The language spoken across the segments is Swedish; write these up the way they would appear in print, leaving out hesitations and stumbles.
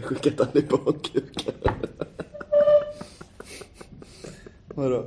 Skicka talibankukar. Vadå?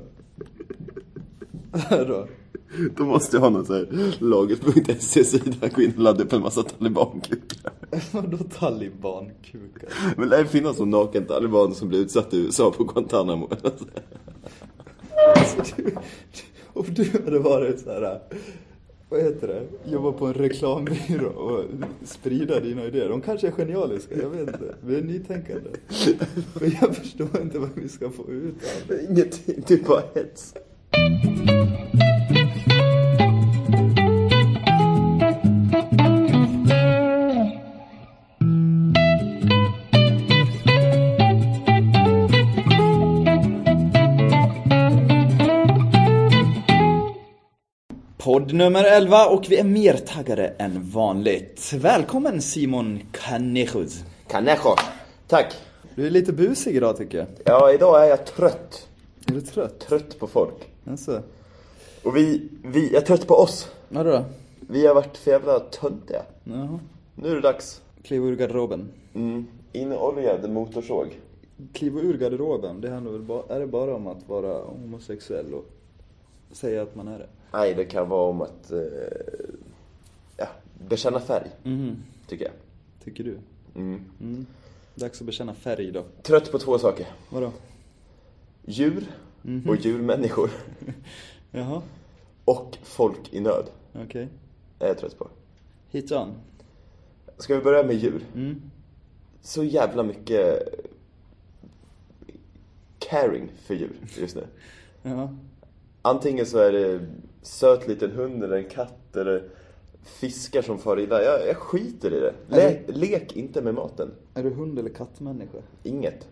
Då måste jag ha någon så här laget.se-sida. Gå in och ladda upp en massa talibankukar. Vadå talibankukar? Men det finns någon naken taliban som blir utsatt i USA på Guantanamo. Alltså, om du hade varit så här, vad heter det? Jobba på en reklambyrå och sprida dina idéer. De kanske är genialiska, jag vet inte. Vi är nytänkande. Men jag förstår inte vad vi ska få ut av det. Ingenting, det är bara hets. Podd nummer 11 och vi är mer taggade än vanligt. Välkommen Simon Canejos. Canejo, tack. Du är lite busig idag tycker jag. Ja, idag är jag trött. Är du trött? Trött på folk. Alltså. Och vi är trött på oss. Vadå då? Vi har varit för jävla töntiga. Jaha. Nu är det dags. Kliva ur garderoben. Inoljad motorsåg. Kliva ur garderoben, det handlar väl är det bara om att vara homosexuell och säga att man är det? Nej, det kan vara om att bekänna färg, tycker jag. Tycker du? Dags att bekänna färg då. Trött på 2 saker. Vadå? Djur och djurmänniskor. Jaha, Och folk i nöd. okej. Är jag trött på. Hit on. Ska vi börja med djur? Så jävla mycket caring för djur just nu. Jaha. Antingen så är det söt liten hund eller en katt eller fiskar som far illa. Jag skiter i det. Lek inte med maten. Är du hund- eller kattmänniska? Inget.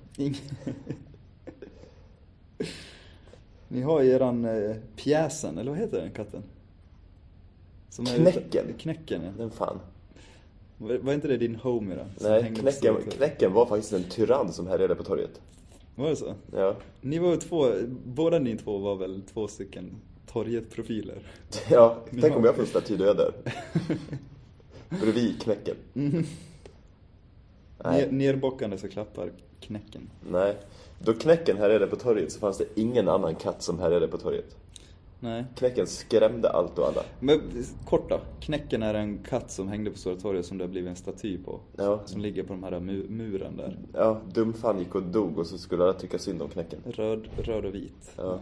Ni har ju eran pjäsen, eller vad heter den katten? Som är Knäcken. Knäcken, ja. Den fan. Var inte det din homie då? Nej, knäcken var faktiskt en tyrann som härjade på torget. Var det så? Ja. Ni var båda ni två var väl 2 stycken torgetprofiler? Ja, tänk om jag får staty då är jag där. Bredvid knäcken. Nej. Nerbockande så klappar knäcken. Nej. Då knäcken härjade på torget så fanns det ingen annan katt som härjade på torget. Nej. Knäcken skrämde allt och alla. Men kort då. Knäcken är en katt som hängde på Stora torget som det har blivit en staty på. Ja. Som ligger på de här muren där. Ja, dumfan gick och dog och så skulle alla tycka synd om knäcken. Röd och vit. Ja.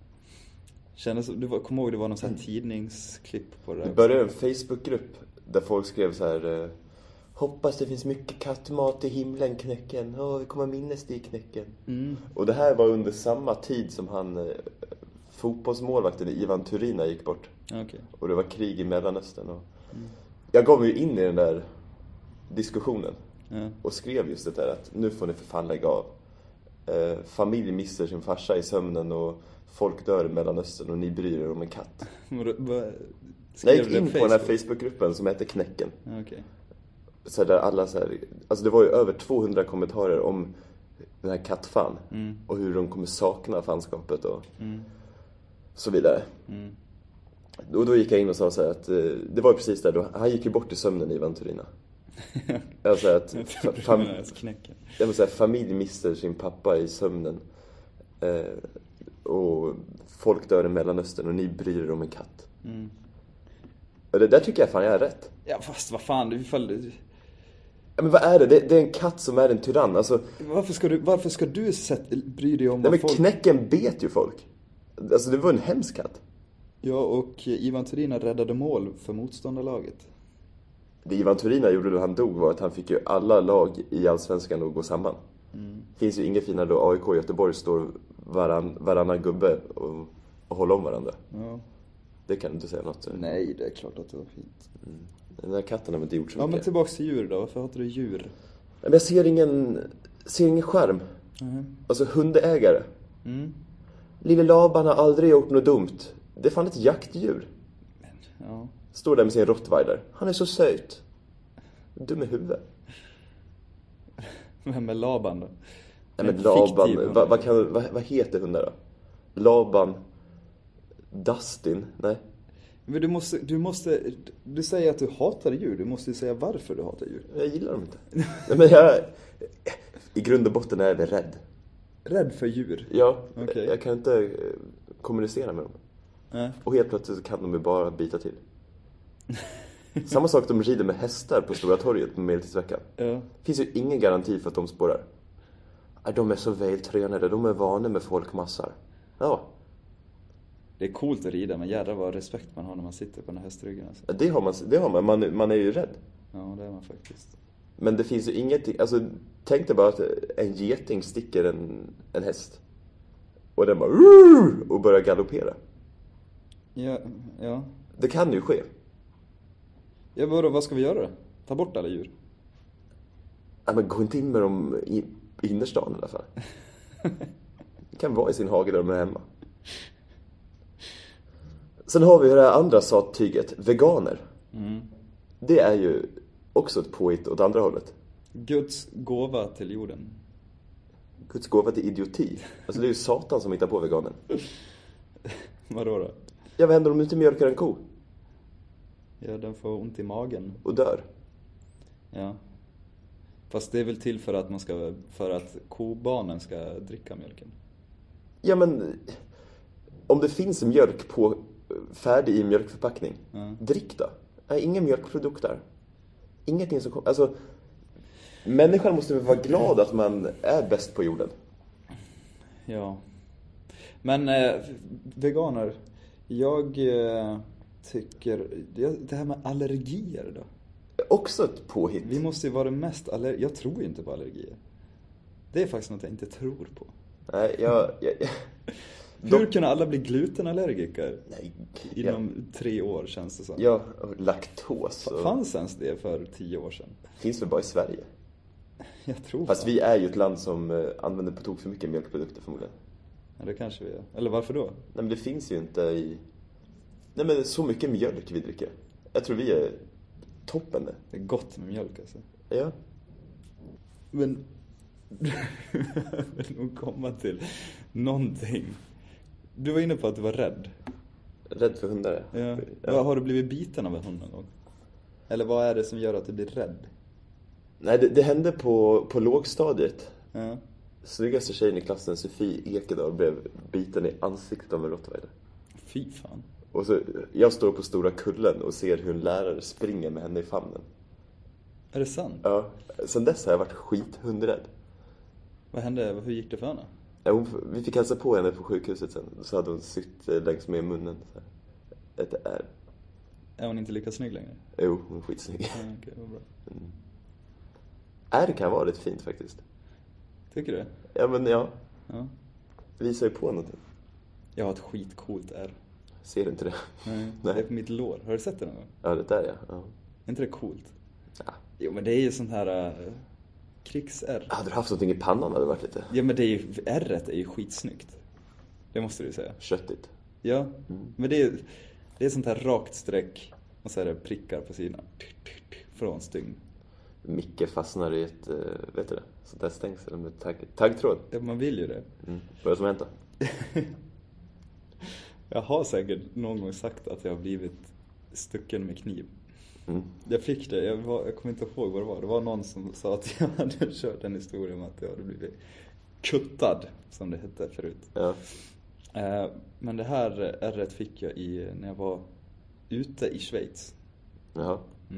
Kom ihåg det var någon sån här tidningsklipp på det där. Det började en Facebookgrupp där folk skrev så här: hoppas det finns mycket kattmat i himlen, knäcken. Vi kommer minnas det i knäcken. Och det här var under samma tid som han fotbollsmålvakten Ivan Turina gick bort. Okay. Och det var krig i Mellanöstern och jag gav mig in i den där diskussionen. Och skrev just det där att nu får ni för fan lägga av. Familj missar sin farsa i sömnen och folk dör i Mellanöstern och ni bryr er om en katt. Jag gick in på den här Facebookgruppen som heter Knäcken. Okay. Så där alla så här, alltså det var ju över 200 kommentarer om den här kattfan och hur de kommer sakna fanskapet och så vidare. Och då gick jag in och sa så här att det var ju precis där då, han gick ju bort i sömnen i Ivan Turina. Alltså att familj mister sin pappa i sömnen och folk dör i Mellanöstern och ni bryr er om en katt. Och det där tycker jag fan jag är rätt. Ja, fast vad fan, Ja, men vad är det? Det är en katt som är en tyrann. Alltså, varför ska du bry dig om nej, vad men knäcken bet ju folk. Alltså det var en hemsk katt. Ja, och Ivan Turina räddade mål för motståndarlaget. Det Ivan Turina gjorde då han dog var att han fick ju alla lag i Allsvenskan att gå samman. Finns ju inget finare då AIK och Göteborg står varannan gubbe och håller om varandra. Ja. Det kan du inte säga något. Nej, det är klart att det var fint. Den där katten har inte gjort så mycket. Ja, men tillbaks till djur då. Varför hatar du djur? Men jag ser ingen skärm. Alltså hundägare. Lille Laban har aldrig gjort något dumt. Det är fan ett jaktdjur. Men, ja. Står där med sin rottweiler. Han är så söt. Dum i huvudet. Vem är Laban då? Nej, men Laban, vad heter hundar då? Laban, Dustin, nej. Men du säger att du hatar djur. Du måste ju säga varför du hatar djur. Jag gillar dem inte. Nej, men I grund och botten är jag rädd. Rädd för djur? Ja, Okay. Jag kan inte kommunicera med dem. Och helt plötsligt så kan de ju bara bita till. Samma sak, de rider med hästar på Stora torget på Medeltidsveckan. Det finns ju ingen garanti för att de spårar. De är så vältränade, de är vana med folkmassar. Ja. Det är coolt att rida, men jävlar vad respekt man har när man sitter på den här hästryggen. Alltså. Det har man. Man är ju rädd. Ja, det är man faktiskt. Men det finns ju ingenting, alltså tänk dig bara att en geting sticker en häst. Och den bara och börjar galoppera. Ja. Det kan ju ske. Ja, vad ska vi göra då? Ta bort alla djur? Ja, men gå inte in med dem i innerstan i alla fall. Det kan vara i sin hage där de är hemma. Sen har vi det här andra sattyget, veganer. Det är ju också ett påhitt åt andra hållet. Guds gåva till jorden. Guds gåva till idioti. Alltså det är ju Satan som hittar på veganen. Vadå då? Ja, vad händer om du inte mjölkar en ko? Ja, den får ont i magen. Och dör. Ja. Fast det är väl till för att kobarnen ska dricka mjölken. Ja, men om det finns mjölk färdig i mjölkförpackning, drick då. Ingen mjölkprodukt där. Ingenting som kommer. Alltså, människan måste väl vara glad att man är bäst på jorden. Ja. Men veganer, jag tycker det här med allergier då. Också ett påhitt. Vi måste ju vara det mest jag tror inte på allergier. Det är faktiskt något jag inte tror på. Nej, Hur kan alla bli glutenallergiker? Nej, inom 3 år känns det som. Ja, laktos. Fanns ens det för 10 år sedan? Finns väl bara i Sverige. Jag tror. Fast vi är ju ett land som använder på tok för mycket mjölkprodukter förmodligen. Ja, det kanske vi är. Eller varför då? Nej, men det finns ju inte i... Nej, men så mycket mjölk vi dricker. Jag tror vi är toppen. Det är gott med mjölk alltså. Ja. Men jag vill nog komma till någonting. Du var inne på att du var rädd. Rädd för hundar? Ja. Har du blivit biten av en hund någon gång? Eller vad är det som gör att du blir rädd? Nej, det hände på lågstadiet. Ja. Snyggaste tjejen i klassen, Sofie Ekedal, blev biten i ansiktet av en rottweiler. Fy fan. Och så, jag står på Stora kullen och ser hur en lärare springer med henne i famnen. Är det sant? Ja, sen dess har jag varit skithundrädd. Vad hände? Hur gick det för henne? Ja, vi fick hälsa på henne på sjukhuset sen. Så hade hon sytt längs med munnen. Så här. Ett är. Är hon inte lika snygg längre? Jo, hon är skitsnygg. Ja, okej, vad bra. Är kan vara rätt fint faktiskt. Tycker du? Ja, men ja. Ja. Visar ju på någonting. Jag har ett skitcoolt ärr. Ser du inte det? Nej. Det är på mitt lår. Har du sett det någon gång? Ja, det där ja. Är inte det coolt? Ja. Jo, men det är ju sånt här krigsärr. Hade du haft någonting i pannan hade det varit lite... Ja, men det är ju, ärret är ju skitsnyggt. Det måste du säga. Köttigt. Ja, men det är sånt här rakt streck. Och så är det prickar på sidan. Från stygn. Micke fastnar i ett, vet du det? Sånt där stängsel med taggtråd. Ja, man vill ju det. Vad är det som händer? Jag har säkert någon gång sagt att jag har blivit stucken med kniv. Jag fick det, jag kommer inte ihåg vad det var. Det var någon som sa att jag hade kört en historia om att jag hade blivit kuttad, som det hette förut. Ja. Men det här ärret fick jag när jag var ute i Schweiz. Jaha.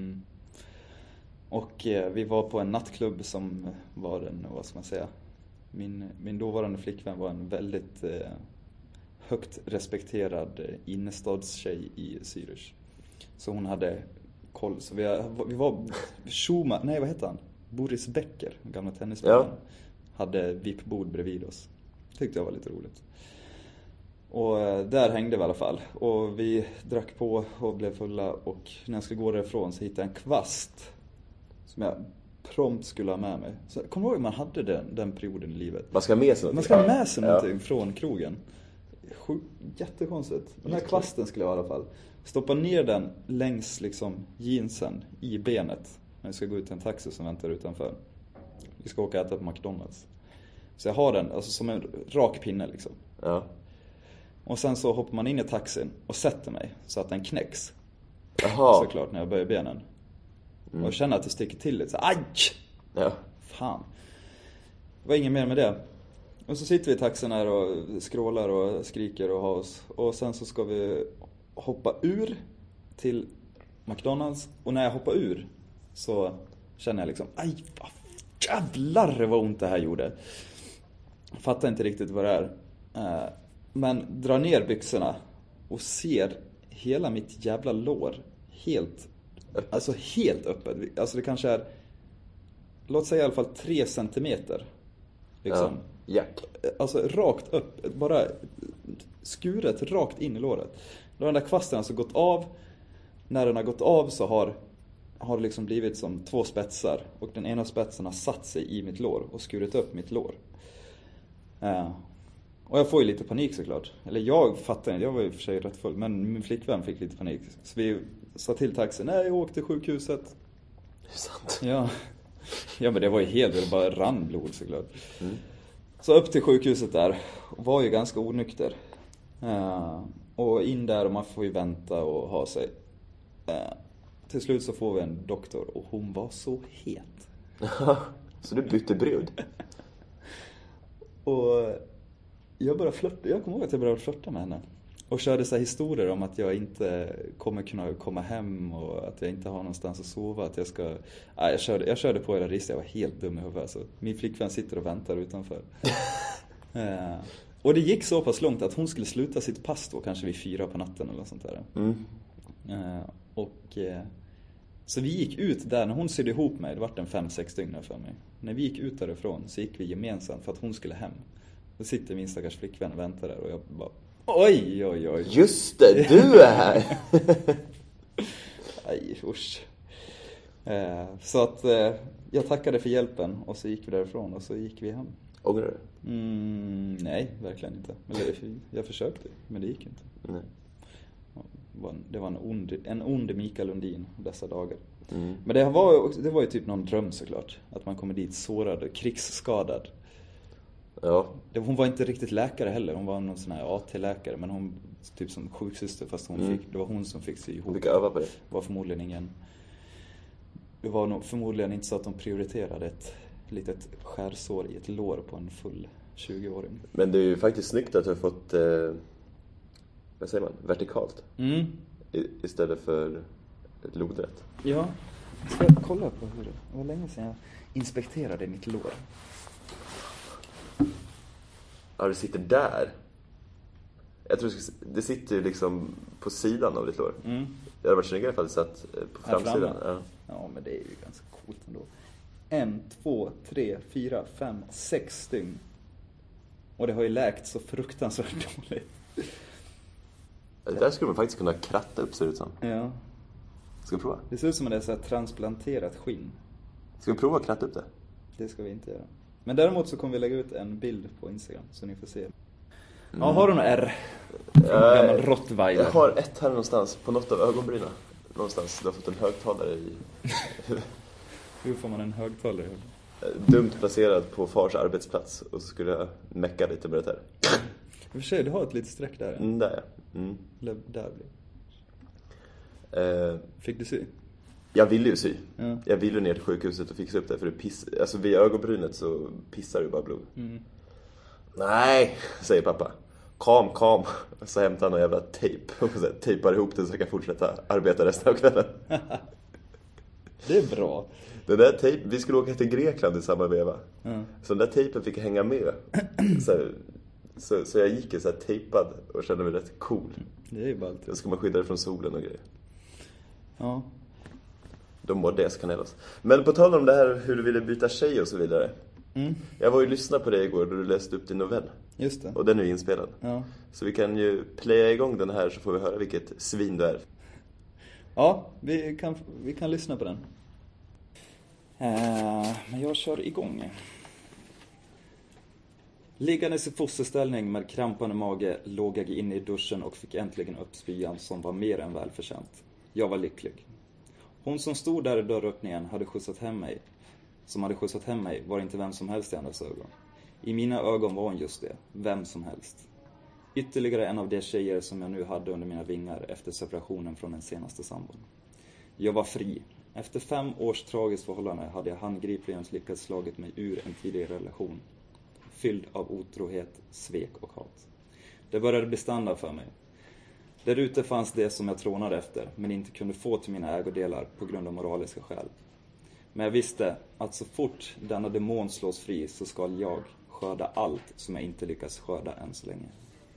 Och vi var på en nattklubb som var en, vad ska man säga, min dåvarande flickvän var en väldigt högt respekterad innestadstjej i Zürich. Så hon hade koll. Så vi var Schumann, nej vad heter han? Boris Becker, gamla tennisspelaren. Ja. Hade VIP-bord bredvid oss. Tyckte jag var lite roligt. Och där hängde vi i alla fall. Och vi drack på och blev fulla. Och när jag skulle gå därifrån så hittade jag en kvast som jag prompt skulle ha med mig. Så kommer du ihåg man hade den perioden i livet? Man ska ha med sig någonting. Man ska ha med sig någonting från krogen. Jättekonstigt. Den här kvasten skulle jag i alla fall stoppa ner den längs liksom jeansen i benet när jag ska gå ut till en taxi som väntar utanför. Vi ska åka och äta på McDonald's. Så jag har den alltså som en rak pinne liksom. Ja. Och sen så hoppar man in i taxin och sätter mig så att den knäcks. Jaha. Såklart när jag böjer benen. Och jag känner att det sticker till lite så aj! Ja. Fan. Det var inget mer med det. Och så sitter vi i taxin här och skrålar och skriker och har oss. Och sen så ska vi hoppa ur till McDonalds. Och när jag hoppar ur så känner jag liksom, aj, jävlar vad ont det här gjorde. Jag fattar inte riktigt vad det är. Men drar ner byxorna och ser hela mitt jävla lår helt öppet. Alltså det kanske är, låt säga i alla fall 3 centimeter. Liksom. Ja. Alltså rakt upp, bara skuret rakt in i låret. Då har den där kvasten alltså gått av. När den har gått av så har det liksom blivit som 2 spetsar. Och den ena spetsen har satt sig i mitt lår och skurit upp mitt lår. Och jag får ju lite panik såklart. Eller jag fattar inte, jag var ju för sig rätt full. Men min flickvän fick lite panik. Så vi sa till taxin, nej jag åkte till sjukhuset. Det är sant. Ja men det var ju det bara rann blod såklart. Så upp till sjukhuset där, var ju ganska onykter. Och in där och man får ju vänta och ha sig. Till slut så får vi en doktor och hon var så het. Så du bytte brud? Och jag började flirta. Jag kommer ihåg att jag började flirta med henne. Och körde så här historier om att jag inte kommer kunna komma hem och att jag inte har någonstans att sova. Att jag ska... Jag körde på era risk, jag var helt dum i huvudet. Alltså. Min flickvän sitter och väntar utanför. Och det gick så pass långt att hon skulle sluta sitt pass då, kanske vid 4 på natten eller sånt där. Så vi gick ut där, när hon sydde ihop mig, det var en 5-6 dygn för mig. När vi gick ut därifrån så gick vi gemensamt för att hon skulle hem. Då sitter min stackars flickvän och väntar där och jag bara, oj. Just det, du är här! Aj, usch. Så att jag tackade för hjälpen och så gick vi därifrån och så gick vi hem. Ångrar du? Nej, verkligen inte. Jag försökte, men det gick inte. Nej. Det var en ond Mikael Lundin dessa dagar. Men det var ju typ någon dröm såklart. Att man kommer dit sårad och krigsskadad. Ja. Hon var inte riktigt läkare heller. Hon var någon sån här AT-läkare. Men hon typ som sjuksyster. Fast det var hon som fick sy ihop. Vilka öva på det? Det var nog förmodligen inte så att de prioriterade ett litet skärsår i ett lår på en full 20-åring. Men det är ju faktiskt snyggt att du har fått vad säger man? Vertikalt. Istället för lodrätt. Ja, ska jag kolla på hur det var länge sedan jag inspekterade mitt lår. Ja, det sitter där. Jag tror det sitter liksom på sidan av ditt lår. Det hade varit snyggare ifall det satt på framsidan. Ja, men det är ju ganska coolt ändå. 1, 2, 3, 4, 5, 6 stygn. Och det har ju läkt så fruktansvärt dåligt. Det där skulle man faktiskt kunna kratta upp, ser det ut som. Ja. Ska vi prova? Det ser ut som att det är så här transplanterat skinn. Ska vi prova att kratta upp det? Det ska vi inte göra. Men däremot så kommer vi lägga ut en bild på Instagram så ni får se. Ja, har du någon R? Gammal rottweiler. Jag har ett här någonstans på något av ögonbrynen. Någonstans. Du har fått en högtalare i... Hur får man en högtalare? Dumt placerad på fars arbetsplats. Och så skulle jag mecka lite med det här. I och för sig, du har ett litet streck där. Där, ja. Eller där blir. Fick du sy? Jag ville ju sy. Ja. Jag ville ner till sjukhuset och fixa upp det. För det alltså vid ögonbrynet så pissar det bara blod. Nej, säger pappa. Kam. Så hämtar han någon jävla tejp. Och så tejpar ihop det så jag kan fortsätta arbeta resten av kvällen. Det är bra. Den där tejpen, vi skulle åka till Grekland i samma veva. Så den där tejpen fick hänga med. Så jag gick så här tejpad och kände mig rätt cool. Det är ju ballt. Då ska man skydda det från solen och grejer. Ja. De mår det kan helst. Men på tal om det här hur du ville byta tjej och så vidare. Jag var ju lyssna på dig igår då du läste upp din novell. Just det. Och den är ju inspelad. Ja. Så vi kan ju playa igång den här så får vi höra vilket svin du är. Ja, vi kan lyssna på den. Men jag kör igång. Liggandes i fosterställning med krampande mage låg jag in i duschen och fick äntligen upp spyan som var mer än välförtjänt. Jag var lycklig. Hon som stod där i dörröppningen hade skjutsat hem mig var inte vem som helst i andras ögon. I mina ögon var hon just det, vem som helst. Ytterligare en av de tjejer som jag nu hade under mina vingar efter separationen från den senaste sambon. Jag var fri. Efter 5 års tragiskt förhållande hade jag handgripligen lyckats slagit mig ur en tidigare relation. fylld av otrohet, svek och hat. Det började bli standard för mig. Där ute fanns det som jag trånade efter, men inte kunde få till mina ägodelar på grund av moraliska skäl. Men jag visste att så fort denna demon slås fri så ska jag skörda allt som jag inte lyckas skörda än så länge.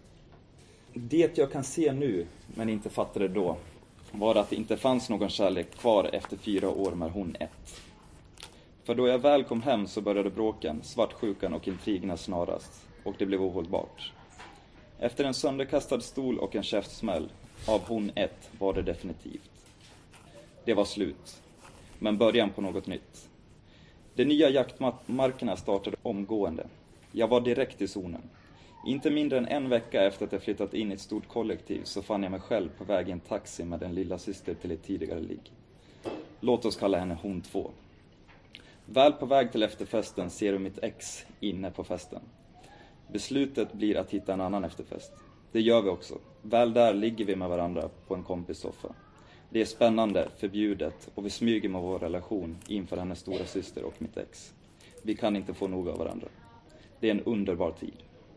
Det jag kan se nu, men inte fattade då, var att det inte fanns någon kärlek kvar efter 4 år med hon 1. För då jag väl kom hem så började bråken, svartsjukan och intrigerna snarast, och det blev ohållbart. Efter en sönderkastad stol och en käftsmäll av hon 1 var det definitivt. Det var slut, men början på något nytt. De nya jaktmarkerna startade omgående. Jag var direkt i zonen. Inte mindre än 1 vecka efter att jag flyttat in i ett stort kollektiv så fann jag mig själv på väg i en taxi med en lilla syster till ett tidigare ligg. Låt oss kalla henne hon 2. Väl på väg till efterfesten ser du mitt ex inne på festen. Beslutet blir att hitta en annan efterfest. Det gör vi också. Väl där ligger vi med varandra på en kompissoffa. Det är spännande, förbjudet och vi smyger med vår relation inför hennes stora syster och mitt ex. Vi kan inte få nog av varandra. Det är en underbar tid.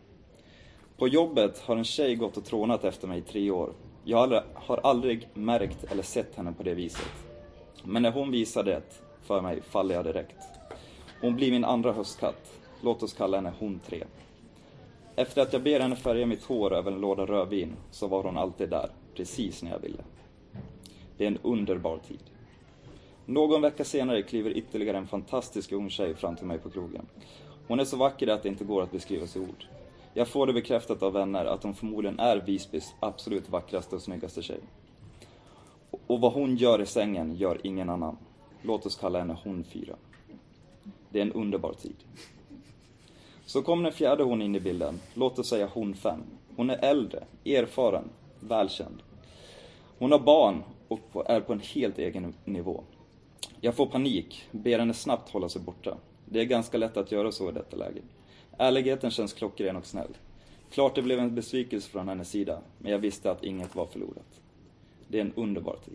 På jobbet har en tjej gått och trånat efter mig i 3 år. Jag har aldrig märkt eller sett henne på det viset. Men när hon visar det för mig faller jag direkt. Hon blir min andra höstkatt. Låt oss kalla henne hon 3. Efter att jag ber henne färga mitt hår över en låda rödvin så var hon alltid där, precis när jag ville. Det är en underbar tid. Någon vecka senare kliver ytterligare en fantastisk ung tjej fram till mig på krogen. Hon är så vacker att det inte går att beskriva i ord. Jag får det bekräftat av vänner att hon förmodligen är Visbys absolut vackraste och snyggaste tjej. Och vad hon gör i sängen gör ingen annan. Låt oss kalla henne hon 4. Det är en underbar tid. Så kom den fjärde hon in i bilden. Låt oss säga hon 5. Hon är äldre, erfaren, välkänd. Hon har barn och är på en helt egen nivå. Jag får panik, ber henne snabbt hålla sig borta. Det är ganska lätt att göra så i detta läge. Ärligheten känns klockren och snäll. Klart det blev en besvikelse från hennes sida, men jag visste att inget var förlorat. Det är en underbar tid.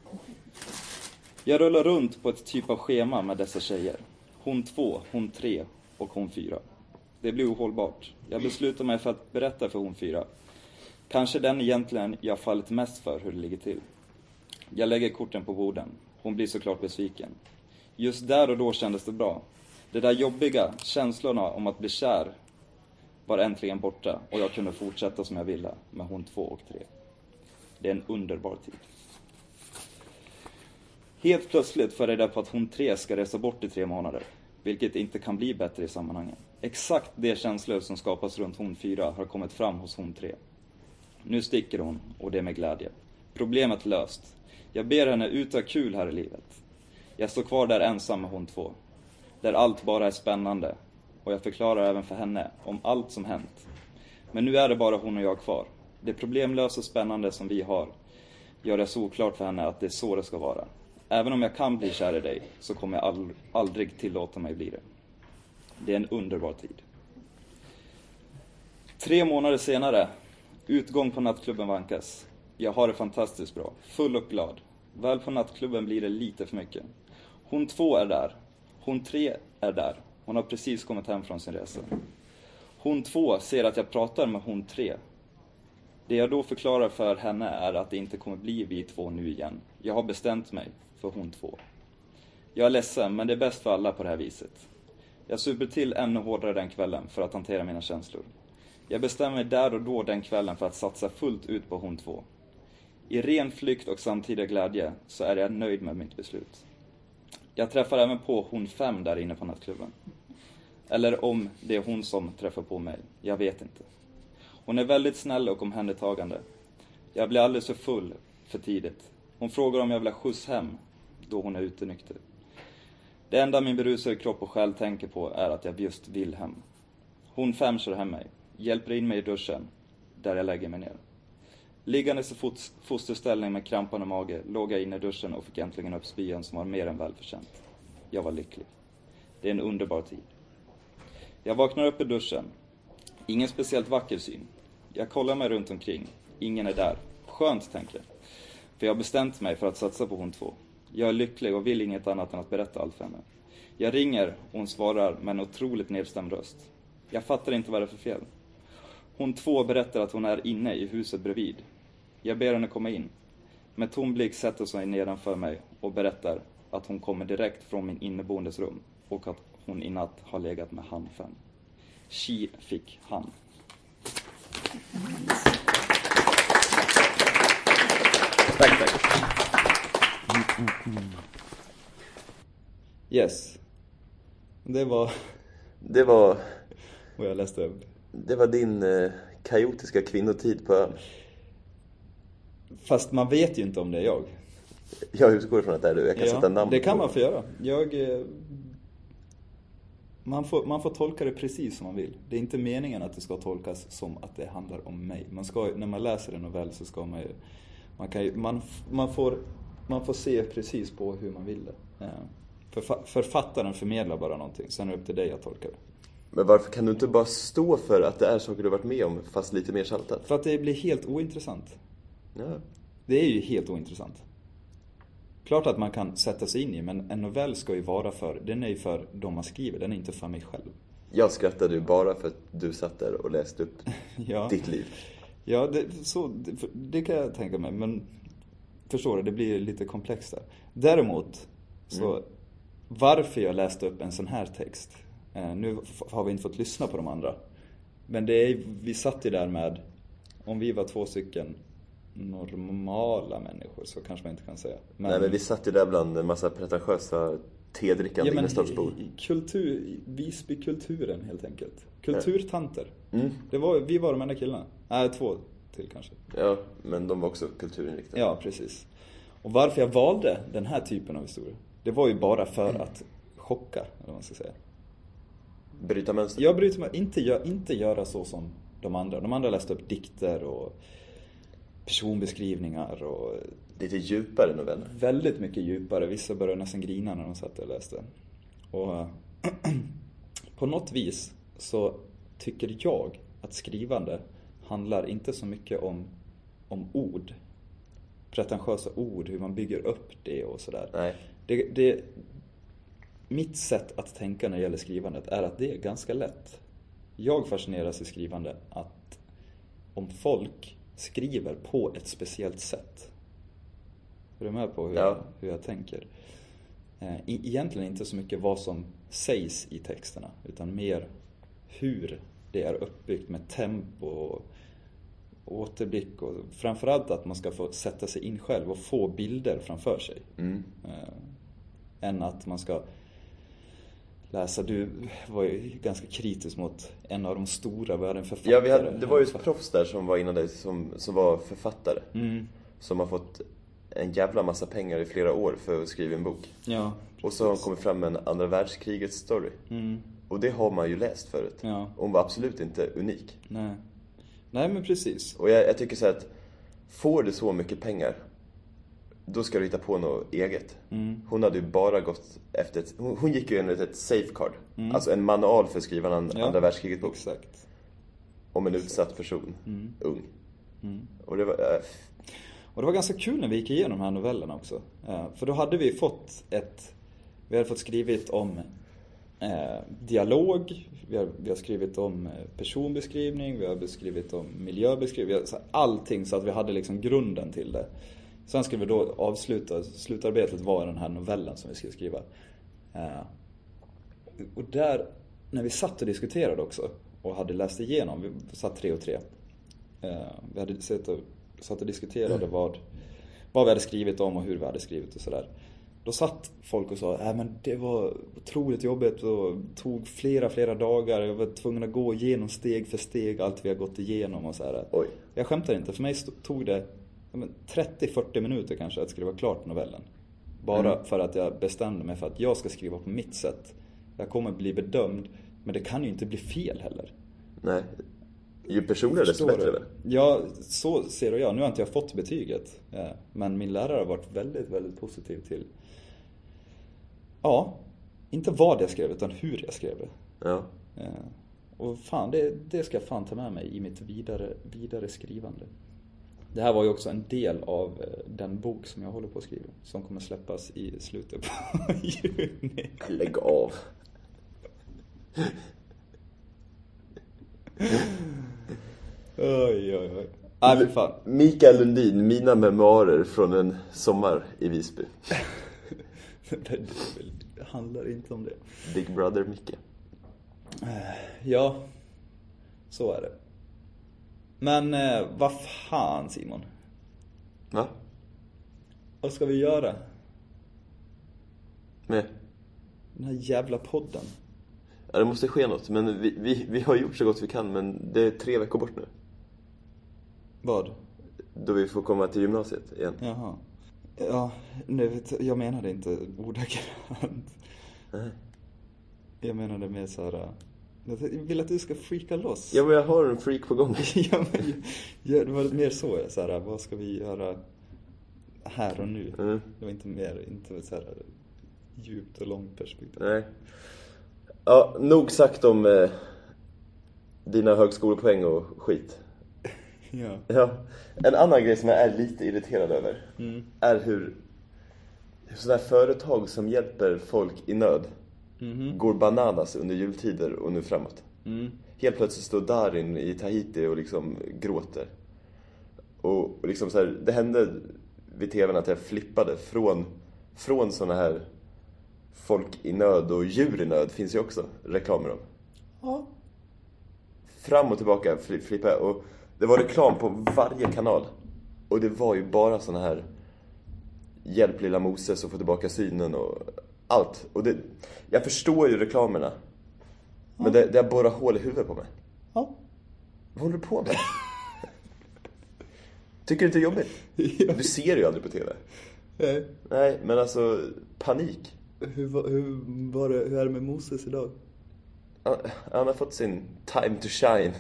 Jag rullar runt på ett typ av schema med dessa tjejer. Hon 2, hon 3 och hon 4. Det blir ohållbart. Jag beslutar mig för att berätta för hon 4. Kanske den egentligen jag fallit mest för hur det ligger till. Jag lägger korten på borden. Hon blir såklart besviken. Just där och då kändes det bra. Det där jobbiga, känslorna om att bli kär var äntligen borta och jag kunde fortsätta som jag ville med hon 2 och 3. Det är en underbar tid. Helt plötsligt får jag reda på att hon 3 ska resa bort i 3 månader, vilket inte kan bli bättre i sammanhanget. Exakt det känslor som skapas runt hon 4 har kommit fram hos hon 3. Nu sticker hon och det är med glädje. Problemet löst. Jag ber henne ut ha kul här i livet. Jag står kvar där ensam med hon 2. Där allt bara är spännande. Och jag förklarar även för henne om allt som hänt. Men nu är det bara hon och jag kvar. Det problemlösa och spännande som vi har gör det så klart för henne att det är så det ska vara. Även om jag kan bli kär i dig så kommer jag aldrig tillåta mig bli det. Det är en underbar tid. 3 månader senare, utgång på nattklubben vankas. Jag har det fantastiskt bra, full och glad. Väl på nattklubben blir det lite för mycket. Hon 2 är där. Hon 3 är där. Hon har precis kommit hem från sin resa. Hon 2 ser att jag pratar med hon 3. Det jag då förklarar för henne är att det inte kommer bli vi 2 nu igen. Jag har bestämt mig för hon 2. Jag är ledsen, men det är bäst för alla på det här viset. Jag super till ännu hårdare den kvällen för att hantera mina känslor. Jag bestämmer mig där och då den kvällen för att satsa fullt ut på hon 2. I ren flykt och samtidig glädje så är jag nöjd med mitt beslut. Jag träffar även på hon 5 där inne på nattklubben. Eller om det är hon som träffar på mig, jag vet inte. Hon är väldigt snäll och omhändertagande. Jag blir alldeles för full för tidigt. Hon frågar om jag vill ha skjuts hem då hon är ute nykter. Det enda min berusade kropp och själ tänker på är att jag just vill hem. Hon 5 kör hem mig, hjälper in mig i duschen där jag lägger mig ner. Liggandes i fosterställning med krampande mage låg jag in i duschen och fick äntligen upp spyan som var mer än välförtjänt. Jag var lycklig. Det är en underbar tid. Jag vaknar upp i duschen. Ingen speciellt vacker syn. Jag kollar mig runt omkring. Ingen är där. Skönt, tänker jag. För jag har bestämt mig för att satsa på hon 2. Jag är lycklig och vill inget annat än att berätta allt för henne. Jag ringer och hon svarar med en otroligt nedstämd röst. Jag fattar inte vad det är för fel. Hon 2 berättar att hon är inne i huset bredvid. Jag ber henne komma in. Med tom blick sätter sig nedanför mig och berättar att hon kommer direkt från min inneboendes rum och att hon i natt har legat med han-fan. She fick han. Tack. Yes. Det var vad jag läste upp. Det var din kaotiska kvinnotid på ön. Fast man vet ju inte om det är jag. Jag utgår ifrån att det är du. Jag kan sätta namn det kan på. man få göra. Man får tolka det precis som man vill. Det är inte meningen att det ska tolkas som att det handlar om mig. När man läser en novell så ska man får se precis på hur man vill det. Författaren förmedlar bara någonting. Sen är det upp till dig att tolka det. Men varför kan du inte bara stå för att det är saker du har varit med om, fast lite mer saltat? För att det blir helt ointressant. Ja. Det är ju helt ointressant. Klart att man kan sätta sig in i, men en novell ska ju vara den är ju för de man skriver, den är inte för mig själv. Jag skrattade ju bara för att du satt där och läste upp ditt liv. Ja, det kan jag tänka mig, men förstår du, det blir lite komplext där. Däremot, så varför jag läste upp en sån här text, nu har vi inte fått lyssna på de andra, men vi satt ju där med, om vi var 2 stycken normala människor så kanske man inte kan säga. Nej, men vi satt ju där bland en massa pretentiösa tedrickande innerstadsbor. Visbykulturen helt enkelt. Kulturtanter. Vi var de enda killarna. 2 till kanske. Ja, men de var också kulturinriktade. Ja, precis. Och varför jag valde den här typen av historia, det var ju bara för att chocka, eller vad man ska säga. Bryta mönster. Jag bryter mig, inte göra så som de andra. De andra läste upp dikter och personbeskrivningar och lite djupare noveller. Väldigt mycket djupare. Vissa började nästan grina när de satt och läste. Och på något vis så tycker jag att skrivande handlar inte så mycket om ord. Pretentiösa ord, hur man bygger upp det och sådär. Nej. Mitt sätt att tänka när det gäller skrivandet är att det är ganska lätt. Jag fascineras i skrivande att om folk skriver på ett speciellt sätt. Är du med på hur jag tänker? Egentligen inte så mycket vad som sägs i texterna, utan mer hur det är uppbyggt med tempo och återblick, och framförallt att man ska få sätta sig in själv och få bilder framför sig. Än att man ska läsa. Du var ju ganska kritisk mot en av de stora, vad är en författare? Ja, det var ju ett proffs där som var innan dig som var författare. Som har fått en jävla massa pengar i flera år för att skriva en bok. Ja, och så har hon kommit fram med en andra världskrigets story. Och det har man ju läst förut. Ja. Hon var absolut inte unik. Nej, men precis. Och jag tycker så att får du så mycket pengar, då ska du hitta på något eget. Hon hade ju bara gått efter hon gick ju enligt ett safeguard. Alltså en manual för att skriva en andra världskriget bok. Exakt. Om en utsatt person, ung. Och det var ganska kul när vi gick igenom de här novellerna också. För då hade vi hade fått skrivit om dialog, vi har skrivit om personbeskrivning, vi har beskrivit om miljöbeskrivning, allting, så att vi hade liksom grunden till det. Sen skulle vi då slutarbetet var den här novellen som vi skulle skriva. Och där, när vi satt och diskuterade också och hade läst igenom, vi satt 3 och 3. Vi hade satt och diskuterade vad vi hade skrivit om och hur vi hade skrivit och sådär. Då satt folk och sa, men det var otroligt jobbigt och tog flera dagar. Jag var tvungen att gå igenom steg för steg allt vi har gått igenom och så här. Oj. Jag skämtar inte, för mig tog det 30-40 minuter kanske att skriva klart novellen. Bara för att jag bestämde mig för att jag ska skriva på mitt sätt. Jag kommer bli bedömd, men det kan ju inte bli fel heller. Nej. Ju personligare desto bättre väl? Ja, så ser jag. Nu har inte jag fått betyget. Men min lärare har varit väldigt, väldigt positiv till, inte vad jag skrev utan hur jag skrev det. Ja. Och fan, det ska jag fan ta med mig i mitt vidare skrivande. Det här var ju också en del av den bok som jag håller på att skriva, som kommer släppas i slutet på juni. Lägg av. Oj. Nej, för fan. Mikael Lundin, mina memoarer från en sommar i Visby. Det handlar inte om det. Big Brother Micke. Ja, så är det. Men vad fan, Simon? Va? Vad ska vi göra? Med? Den här jävla podden. Ja, det måste ske något. Men vi har gjort så gott vi kan. Men det är 3 veckor bort nu. Vad? Då vi får komma till gymnasiet igen. Jaha. Ja, jag menade inte ordagrant. Nej. Jag menade mer så här. Jag vill att du ska freaka loss. Ja, men jag har en freak på gång. Ja, men det var mer så här, vad ska vi göra här och nu? Mm. Det var inte så här djupt och långt perspektiv. Nej. Ja, nog sagt om dina högskolepoäng och skit. Ja. En annan grej som jag är lite irriterad över är hur sådana här företag som hjälper folk i nöd går bananas under jultider och nu framåt. Helt plötsligt står Darin i Tahiti och liksom gråter. Och liksom så här, det hände vid tvn att jag flippade från såna här folk i nöd och djur i nöd finns ju också reklamer om. Ja. Fram och tillbaka flippade jag. Och det var reklam på varje kanal. Och det var ju bara såna här hjälp lilla Moses att få tillbaka synen och allt. Och jag förstår ju reklamerna. Men det har borrat hål i huvudet på mig. Ja. Vad håller du på med? Tycker du inte det är jobbigt? Du ser ju aldrig på tv. Nej, men alltså panik. Hur är det med Moses idag? Han har fått sin time to shine.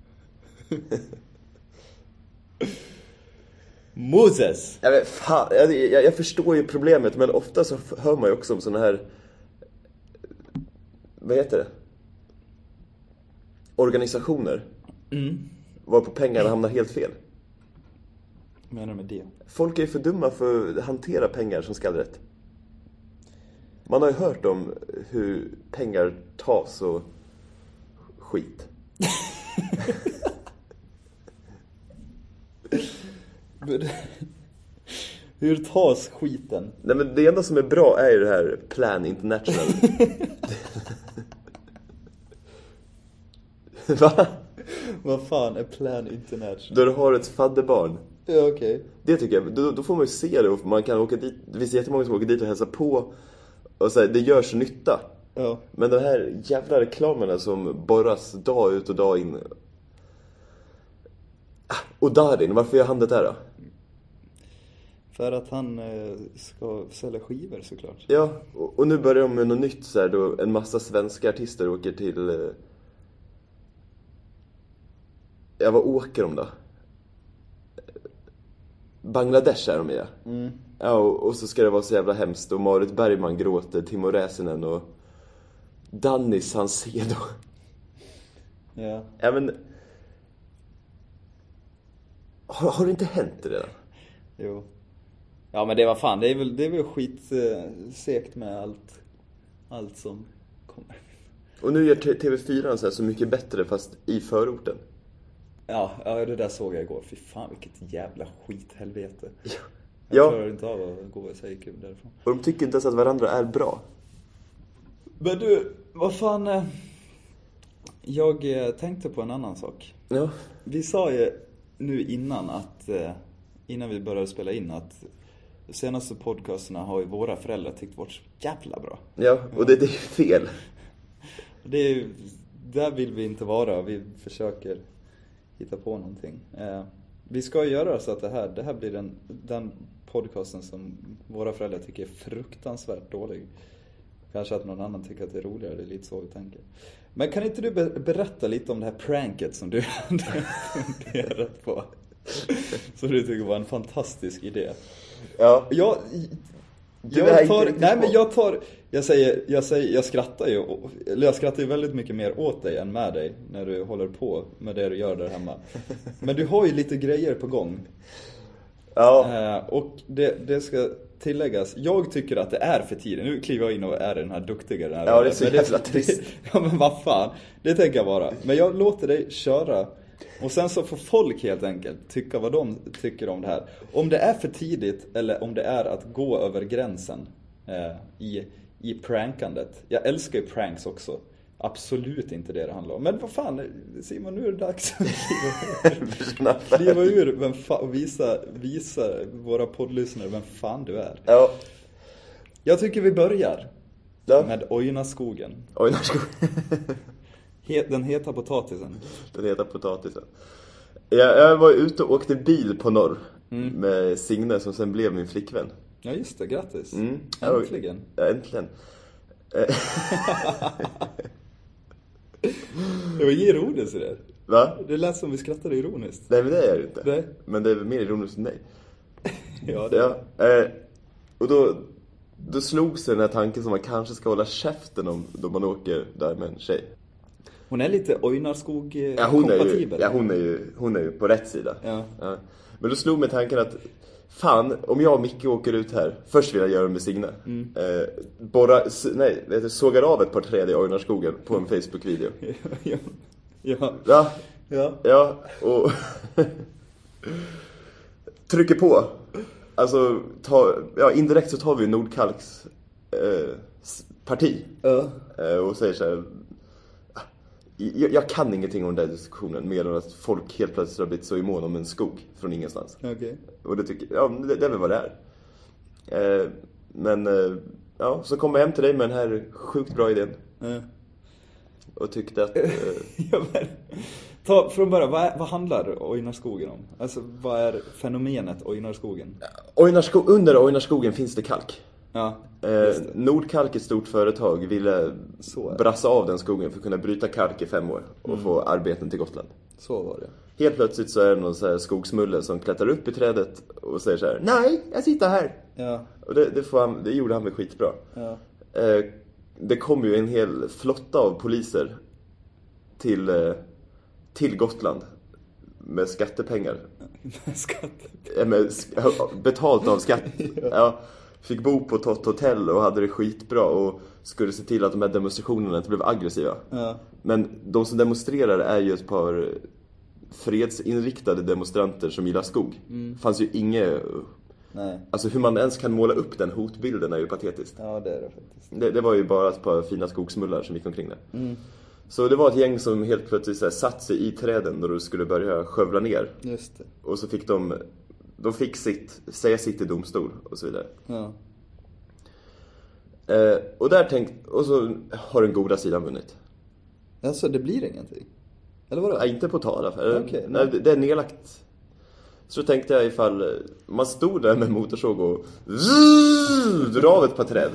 Moses! Jag förstår ju problemet, men ofta så hör man ju också om såna här, vad heter det? Organisationer. Varpå pengarna hamnar helt fel. Vad menar du med det? Folk är ju för dumma för att hantera pengar som ska rätt. Man har ju hört om hur pengar tas och skit. Hur tas skiten? Nej, men det enda som är bra är ju det här Plan International. Va? Vad fan är Plan International? Då du har ett fadderbarn. Ja, okej. Det tycker jag, då får man ju se det och man kan åka dit. Det finns jättemånga som åker dit och hälsar på. Och så här, det gör så nytta. Ja. Men de här jävla reklamerna som borras dag ut och dag in. Och Darin, varför gör han det där då? För att han ska sälja skivor såklart. Ja, och nu börjar de med något nytt så här, då en massa svenska artister åker till... Ja, vad åker de då? Bangladesh är de med. Ja, och så ska det vara så jävla hemskt. Och Marit Bergman gråter, Timo Räsänen och Dannis Hansedo. Ja. Ja, men... Har det inte hänt det redan? Jo. Ja, men det var fan, det är väl skit segt med allt som kommer. Och nu gör TV4 så mycket bättre fast i förorten. Ja, det där såg jag igår. Fy fan, vilket jävla skithelvete. Ja. Jag klarar inte av att gå och säga kul därifrån. Och de tycker inte ens att varandra är bra. Men du, vad fan... Jag tänkte på en annan sak. Ja. Vi sa ju nu innan vi började spela in att de senaste podcasterna har ju våra föräldrar tyckt varit så jävla bra. Ja, och det är fel. Där vill vi inte vara. Vi försöker hitta på någonting. Vi ska göra så att det här blir den podcasten som våra föräldrar tycker är fruktansvärt dålig. Kanske att någon annan tycker att det är roligare. Det är lite så vi tänker. Men kan inte du berätta lite om det här pranket som du hade funderat på? Så du tycker var en fantastisk idé. Ja. Jag skrattar ju väldigt mycket mer åt dig än med dig när du håller på med det du gör där hemma. Men du har ju lite grejer på gång. Ja. Och det ska tilläggas, jag tycker att det är för tidigt. Nu kliver jag in och är den här duktiga. Den här ja, det är så jävla trist. Ja, men vad fan. Det tänker jag vara. Men jag låter dig köra Och sen så får folk helt enkelt tycka vad de tycker om det här. Om det är för tidigt eller om det är att gå över gränsen i prankandet. Jag älskar ju pranks också. Absolut inte det handlar om. Men vad fan, Simon, nu är det dags att kliva ur och visa våra poddlyssnare vem fan du är. Ja. Jag tycker vi börjar med Ojnaskogen. Ojnaskogen. Den heta potatisen. Den heta potatisen. Jag var ute och åkte bil på norr med Signe som sen blev min flickvän. Ja just det, grattis. Äntligen. Ja, äntligen. Det var ironiskt det. Va? Det lät som vi skrattade ironiskt. Nej, men det är det inte. Nej. Men det är mer ironiskt än dig. Ja, det och då slog sig den här tanken som man kanske ska hålla käften om då man åker där med en tjej. Hon är lite Ojnarskog-kompatibel. Hon är ju på rätt sida. Ja. Men då slog mig tanken att fan, om jag och Micke åker ut här, först vill jag göra med Signe. Sågar av ett par träd i Ojnarskogen på en Facebook-video. Ja, och trycker på. Alltså, indirekt så tar vi Nordkalks parti. Och säger så här. Jag kan ingenting om den där diskussionen mer än att folk helt plötsligt har blivit så immun om en skog från ingenstans. Okay. Och det tycker det är väl vad det är. Men så kom jag hem till dig med den här sjukt bra idén. Och tyckte att från början, vad handlar Ojnarskogen om? Alltså, vad är fenomenet Ojnarskogen? Under Ojnarskogen finns det kalk. Ja, Nordkalk, ett stort företag, ville brassa av den skogen för att kunna bryta kalk i 5 år och få arbeten till Gotland. Så var det. Helt plötsligt så är det någon så här skogsmulle som klättrar upp i trädet och säger så här: nej, jag sitter här. Ja. Och det gjorde han med skitbra. Ja. Det kom ju en hel flotta av poliser till Gotland med skattepengar. Betalt av skatt. Ja. Fick bo på ett hotell och hade det skitbra och skulle se till att de här demonstrationerna inte blev aggressiva. Ja. Men de som demonstrerar är ju ett par fredsinriktade demonstranter som gillar skog. Fanns ju inget... Nej. Alltså hur man ens kan måla upp den hotbilden är ju patetiskt. Ja, det är det faktiskt. Det var ju bara ett par fina skogsmullar som gick omkring där. Så det var ett gäng som helt plötsligt så här, satt sig i träden när de skulle börja skövla ner. Just det. Och så fick de fick säga sitt i domstol och så vidare. Ja. Och så har den goda sidan vunnit. Alltså det blir ingenting? Eller vadå? Nej, inte på tal. Okay, nej, det är nedlagt. Så tänkte jag ifall man stod där med motorsåg och drar av ett par träd.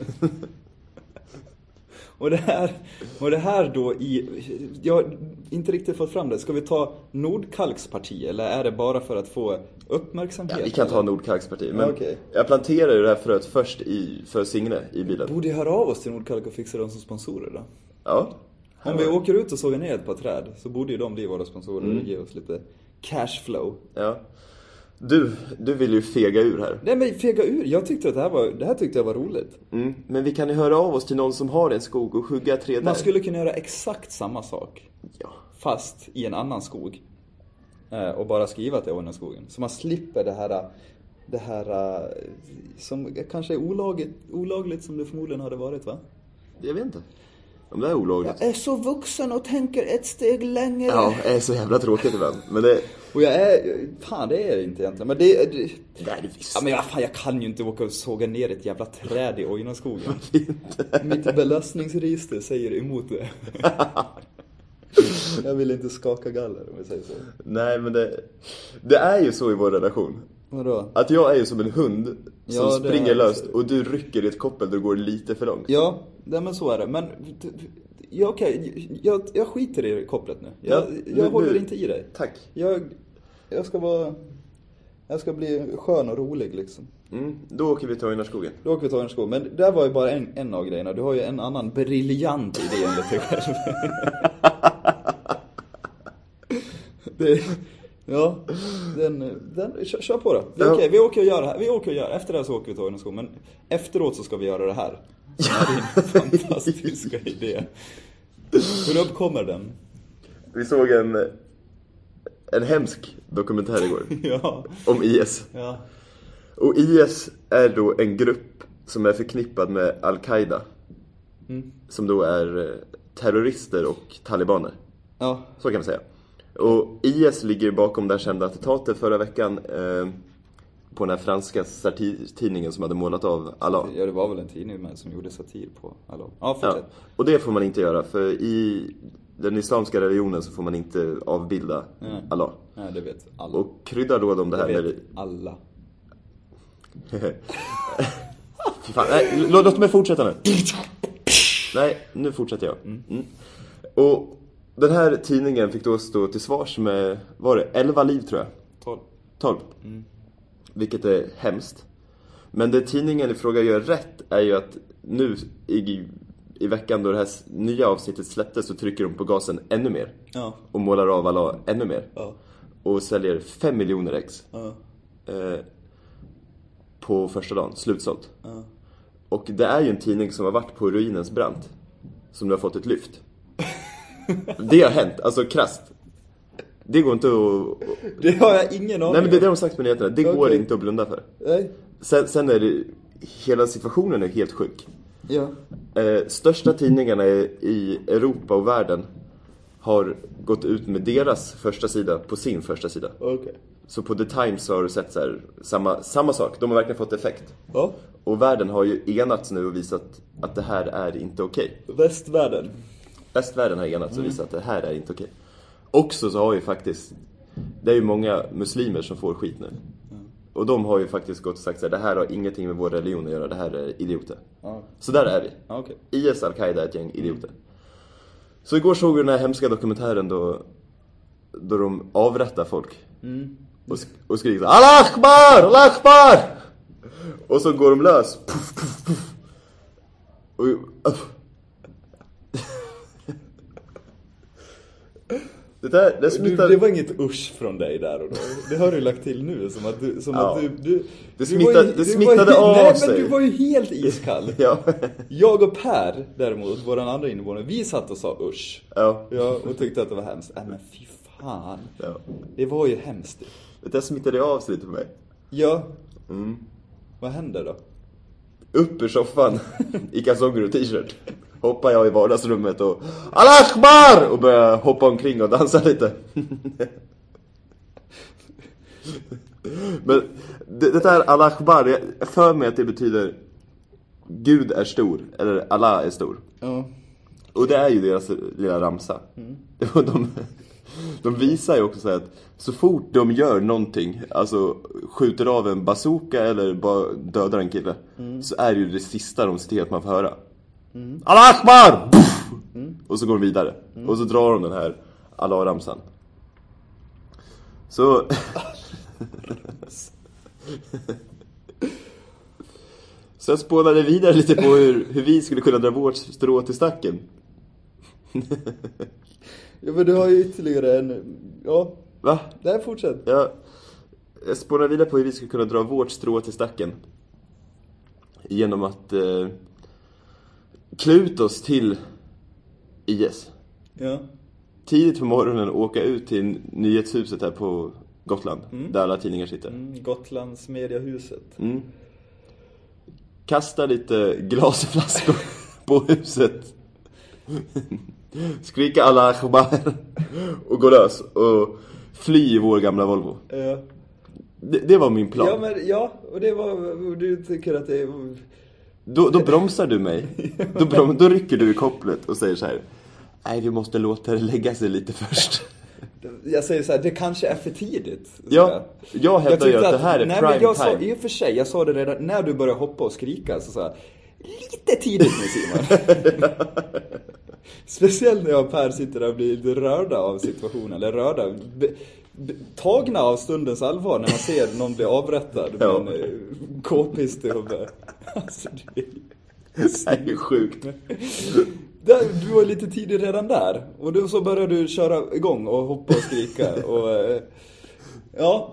Och det här då jag har inte riktigt fått fram det. Ska vi ta Nordkalks parti eller är det bara för att få uppmärksamhet? Ja, vi kan ta Nordkalks parti. Men jag planterar ju det här fröet först för Signe i bilen. Borde jag höra av oss till Nordkalk och fixa dem som sponsorer då? Ja. Om vi åker ut och sågar ner ett par träd så borde ju de bli våra sponsorer och ge oss lite cashflow. Ja. Du vill ju fega ur här. Nej, men fega ur. Jag tyckte att det här tyckte jag var roligt. Men vi kan ju höra av oss till någon som har en skog och hugga träd där. Man skulle kunna göra exakt samma sak. Ja. Fast i en annan skog. Och bara skriva att det är Ojnarskogen. Så man slipper det här som kanske är olagligt som det förmodligen hade varit, va? Jag vet inte. Om det är olagligt. Jag är så vuxen och tänker ett steg längre. Ja, det är så jävla tråkigt ibland. Men det... Och jag är... Fan, det är det inte egentligen. Men det är det visst. Ja, men jag kan ju inte åka och såga ner ett jävla träd i Ojnarskogen. Mitt belastningsregister säger emot det. Jag vill inte skaka galler om jag säger så. Nej, men det är ju så i vår relation. Vadå? Att jag är ju som en hund som springer löst och du rycker i ett koppel då det går lite för långt. Ja, men så är det. Men ja, okej. Jag skiter i kopplet nu. Jag håller inte i dig. Tack. Jag ska bli skön och rolig liksom. Då åker vi till Ojnarskogen. Men det var ju bara en av grejerna. Du har ju en annan briljant idé enligt dig själv. Kör på då. Det är okej. Vi åker och gör det här. Efter det här så åker vi till Ojnarskogen. Men efteråt så ska vi göra det här. Det är din fantastiska idé. Hur uppkommer den? Vi såg en hemsk dokumentär igår. Ja. Om IS. Ja. Och IS är då en grupp som är förknippad med Al-Qaida. Som då är terrorister och talibaner. Ja. Så kan man säga. Och IS ligger bakom det här kända attentatet förra veckan på den här franska satirtidningen som hade målat av Allah. Ja, det var väl en tidning med som gjorde satir på Allah. Ja, fortsätt. Ja. Och det får man inte göra, för i den islamska religionen så får man inte avbilda Allah. Nej, det vet alla. Och kryddar då de det här med... alla. Fan, nej, låt mig fortsätta nu. Nej, nu fortsätter jag. Och den här tidningen fick då stå till svars med, var det 11 liv tror jag? 12. Vilket är hemskt. Men det tidningen i fråga gör rätt är ju att nu i veckan då det här nya avsnittet släpptes så trycker de på gasen ännu mer. Ja. Och målar av alla ännu mer. Ja. Och säljer 5 miljoner ex. Ja. På första dagen, slutsålt. Och det är ju en tidning som har varit på ruinens brant. Som nu har fått ett lyft. Det har hänt, alltså krasst. Det går inte att... Det har jag ingen aning. Nej, men det är det de sagt på nyheterna. Det går inte att blunda för. Nej. Sen är det... Hela situationen är helt sjuk. Ja. Största tidningarna i Europa och världen har gått ut med deras första sida på sin första sida. Okej. Så på The Times har du sett så här, samma sak. De har verkligen fått effekt. Ja. Och världen har ju enats nu och visat att det här är inte okej. Västvärlden har enats och visat att det här är inte okej. Också så har ju faktiskt... Det är ju många muslimer som får skit nu. Och de har ju faktiskt gått och sagt att det här har ingenting med vår religion att göra. Det här är idioter. Så där är vi. Okay. IS Al-Qaida är ett gäng idioter. Så igår såg vi den här hemska dokumentären då de avrättar folk. Och skriker så Allah Akbar! Allah Akbar! Och så går de lös. Puff, puff, puff. Det smittar... Det var inget usch från dig där och då. Det har du lagt till nu som att du... Det smittade av sig. Nej, men du var ju helt iskall. Ja. Jag och Per, däremot, våran andra invånare, vi satt och sa usch. Ja. Och tyckte att det var hemskt. Men fy fan. Ja. Det var ju hemskt. Det smittade av sig lite på mig. Ja. Vad hände då? Upp ur soffan i kalsonger och t-shirt hoppar jag i vardagsrummet och Allah Akbar! Och börjar hoppa omkring och dansa lite. Men det här Allah Akbar, jag för mig att det betyder Gud är stor, eller Allah är stor. Ja. Och det är ju deras lilla ramsa. De visar ju också så att så fort de gör någonting, alltså skjuter av en bazooka eller bara dödar en kille, så är det ju det sista de ser att man får höra. Allah Akbar! Och så går de vidare. Och så drar de den här Allah-ramsan. Så... Så jag spånade vidare lite på hur vi skulle kunna dra vårt strå till stacken. Ja, men du har ju ytterligare en... Ja. Va? Där fortsätt. Ja. Jag spånade vidare på hur vi skulle kunna dra vårt strå till stacken. Genom att klä ut oss till IS. Ja. Tidigt på morgonen åka ut till nyhetshuset här på Gotland. Där alla tidningar sitter. Gotlands mediahuset. Kasta lite glasflaskor på huset. Skrika Allah Akbar och gå lös och fly i vår gamla Volvo. Ja. Det var min plan. Och det var... Du tycker att det är... Då bromsar du mig. Då rycker du i kopplet och säger så här: nej, vi måste låta det lägga sig lite först. Jag säger så här, det kanske är för tidigt. Ja, jag hävdar ju att det här är prime time. I och för sig, jag sa det redan när du började hoppa och skrika, så sa lite tidigt nu, Simon. Speciellt när jag och Per sitter där och blir lite rörda av situationen. Eller rörda, tagna av stundens allvar när man ser någon bli avrättad med en k-pist i huvudet. Alltså, det är ju sjukt. Du var lite tidig redan där. Och då så började du köra igång och hoppa och skrika. Och, ja.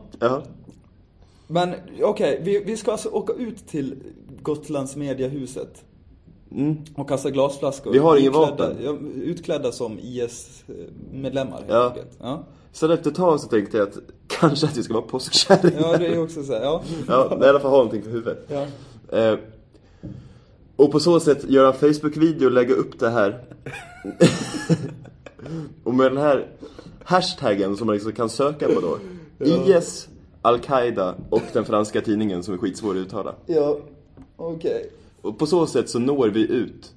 Men okej, vi ska alltså åka ut till Gotlands mediahuset. Och kastar glasflaskor. Vi har ingen vapen. Utklädda som IS-medlemmar helt enkelt. Ja. Så efter ett tag så tänkte jag att kanske att vi ska vara påskkärringar. Ja, det är också så här, ja. Ja, i alla fall ha någonting för huvudet. Ja. Och på så sätt göra en Facebook-video och lägga upp det här. Och med den här hashtaggen som man liksom kan söka på då. Ja. IS, Al-Qaida och den franska tidningen som är skitsvår att uttala. Ja, okej. Och på så sätt så når vi ut.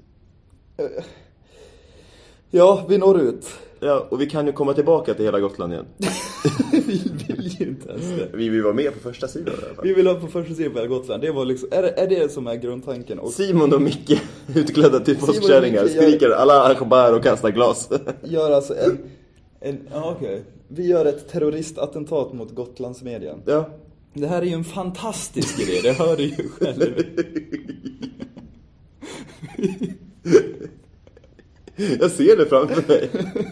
Ja, vi når ut. Ja, och vi kan ju komma tillbaka till hela Gotland igen. Vi vill ju inte ens det. Vi vill vara med på första sidan i alla fall. Vi vill vara på första sidan på hela Gotland. Det var liksom, är det som är grundtanken? Och Simon och Micke utklädda till påskkärringar skriker alla akhbar och kastar glas. Gör alltså okej. Vi gör ett terroristattentat mot Gotlandsmedien. Ja. Det här är ju en fantastisk idé, det hör du ju själv. Jag ser det framför mig.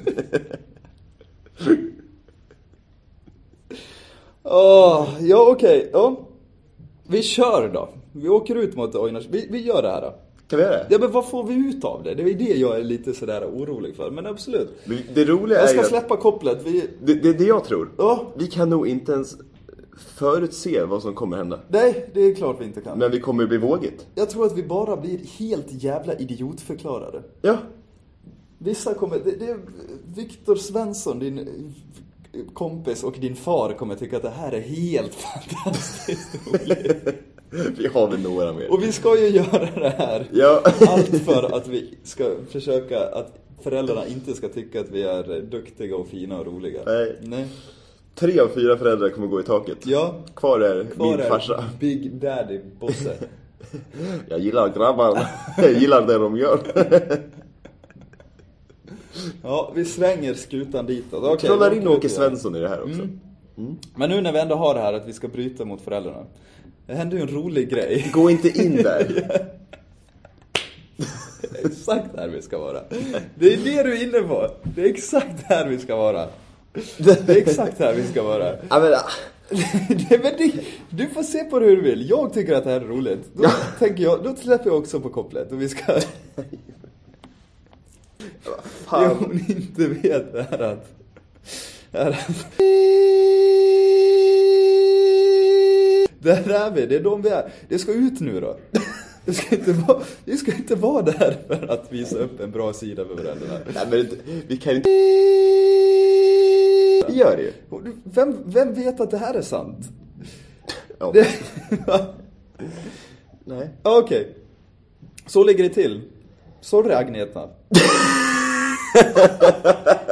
Ja, okej. Ja. Vi kör då. Vi åker ut mot Ojnars. Vi gör det här då. Kan vi göra det? Ja, men vad får vi ut av det? Det är det jag är lite sådär orolig för. Men absolut. Det roliga jag ska är släppa kopplet. Det jag tror. Ja. Vi kan nog inte ens förutse vad som kommer hända. Nej, det är klart vi inte kan. Men vi kommer bli vågigt. Jag tror att vi bara blir helt jävla idiotförklarade. Ja. Vissa kommer... Det är Viktor Svensson, din kompis och din far kommer tycka att det här är helt fantastiskt roligt. Vi har väl några mer. Och vi ska ju göra det här. Ja. Allt för att vi ska försöka att föräldrarna inte ska tycka att vi är duktiga och fina och roliga. Nej. 3 av 4 föräldrar kommer gå i taket. Ja. Kvar är min farsa. Big Daddy Bosse. Jag gillar grabbarna. Jag gillar det de gör. Ja, vi svänger skutan ditåt. Okay, trollar in Åke Svensson i det här också. Men nu när vi ändå har det här att vi ska bryta mot föräldrarna. Det händer ju en rolig grej. Gå inte in där. Det är exakt här vi ska vara. Det är det du är inne på. Det är exakt här vi ska vara. Det är exakt här vi ska vara. Du får se på det hur du vill. Jag tycker att det här är roligt. Då tänker jag, då släpper jag också på kopplet. Och vi ska... Det hon inte vet är att... Där är vi, det är de vi är. Det ska ut nu då. Det ska inte vara där för att visa upp en bra sida för varandra. Nej, men vi kan inte... Vi gör det. Vem vet att det här är sant? Ja. Nej. Okej. Så ligger det till. Sorry, Agneta.